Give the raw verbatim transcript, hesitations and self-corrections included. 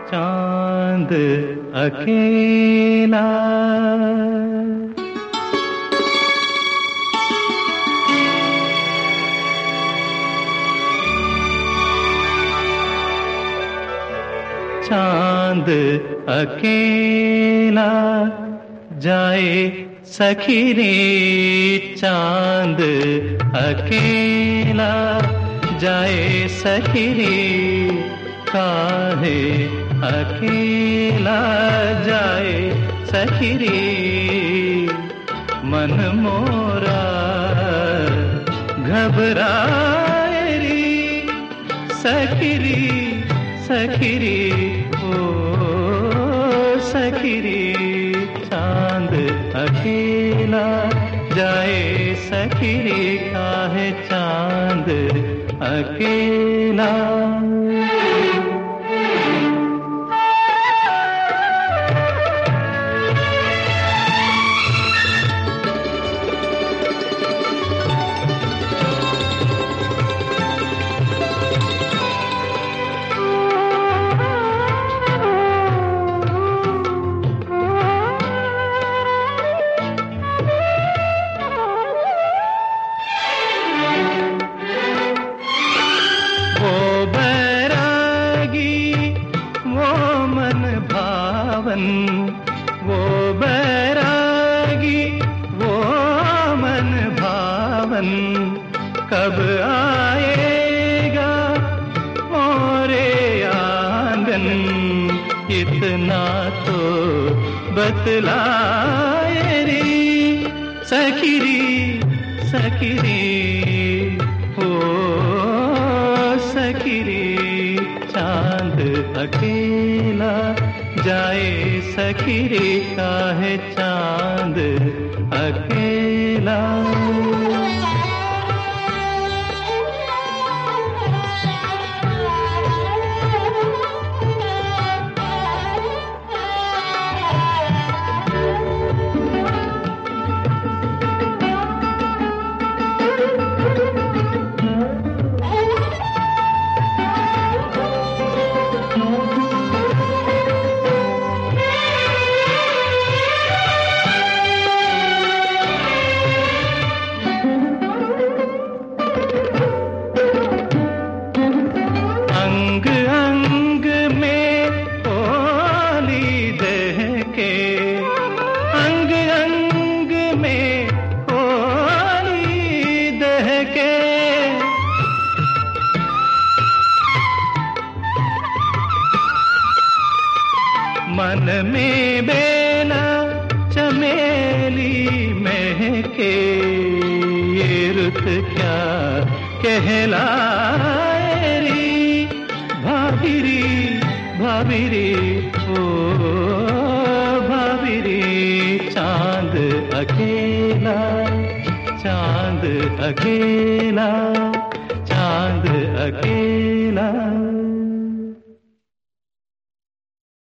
चांद अकेला। चांद अकेला जाए सखी रे, चांद अकेला जाए सखी रे, काहे अकेला जाए सखी रे। मन मोरा घबराए रे सखी रे, सखी रे ओ सखी रे। चांद अकेला जाए सखी रे, काहे चांद अकेला। वो बैरागी वो मन भावन, कब आएगा मोरे आंगन। इतना तो बतलाए रे सखी रे, सखी रे ओ सखी रे। चांद अकेला जाए सखी रे, काहे चांद अकेला। अंग अंग में होली दहके, अंग अंग में होली दहके। मन में बेला चमेली महके, ये रुत क्या कहलाए रे भाभीरी, भाभीरी ओ भाभीरी। चांद अकेला, चांद अकेला, चांद अकेला।